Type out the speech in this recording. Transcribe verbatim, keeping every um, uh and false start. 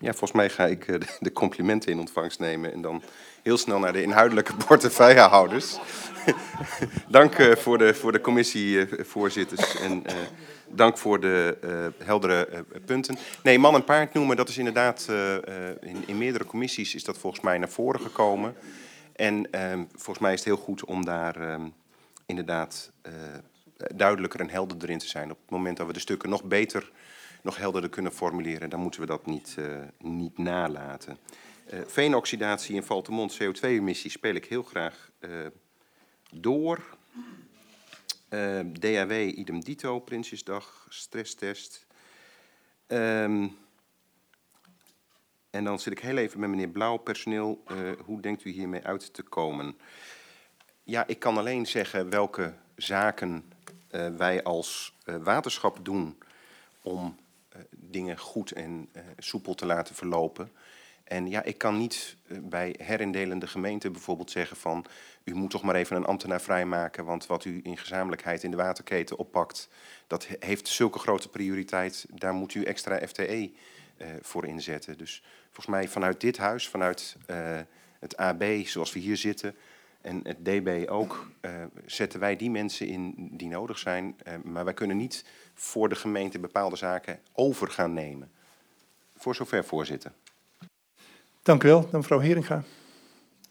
Ja, volgens mij ga ik uh, de, de complimenten in ontvangst nemen en dan heel snel naar de inhoudelijke portefeuillehouders. Dank uh, voor, de, voor de commissievoorzitters uh, en uh, dank voor de uh, heldere uh, punten. Nee, man en paard noemen, dat is inderdaad, uh, uh, in, in meerdere commissies is dat volgens mij naar voren gekomen. En uh, volgens mij is het heel goed om daar uh, inderdaad uh, duidelijker en helderder in te zijn. Op het moment dat we de stukken nog beter, nog helderder kunnen formuleren, dan moeten we dat niet, uh, niet nalaten. Uh, veenoxidatie in Valtemont, C O twee emissie speel ik heel graag uh, door. Uh, D A W, idem dito, Prinsjesdag, stresstest. Um, en dan zit ik heel even met meneer Blauw, personeel. Uh, hoe denkt u hiermee uit te komen? Ja, ik kan alleen zeggen welke zaken uh, wij als uh, waterschap doen om uh, dingen goed en uh, soepel te laten verlopen. En ja, ik kan niet uh, bij herindelende gemeenten bijvoorbeeld zeggen van u moet toch maar even een ambtenaar vrijmaken, want wat u in gezamenlijkheid in de waterketen oppakt, dat heeft zulke grote prioriteit, daar moet u extra F T E uh, voor inzetten. Dus volgens mij vanuit dit huis, vanuit uh, het A B zoals we hier zitten en het D B ook, uh, zetten wij die mensen in die nodig zijn. Uh, maar wij kunnen niet voor de gemeente bepaalde zaken over gaan nemen. Voor zover, voorzitter. Dank u wel, dan mevrouw Heringa.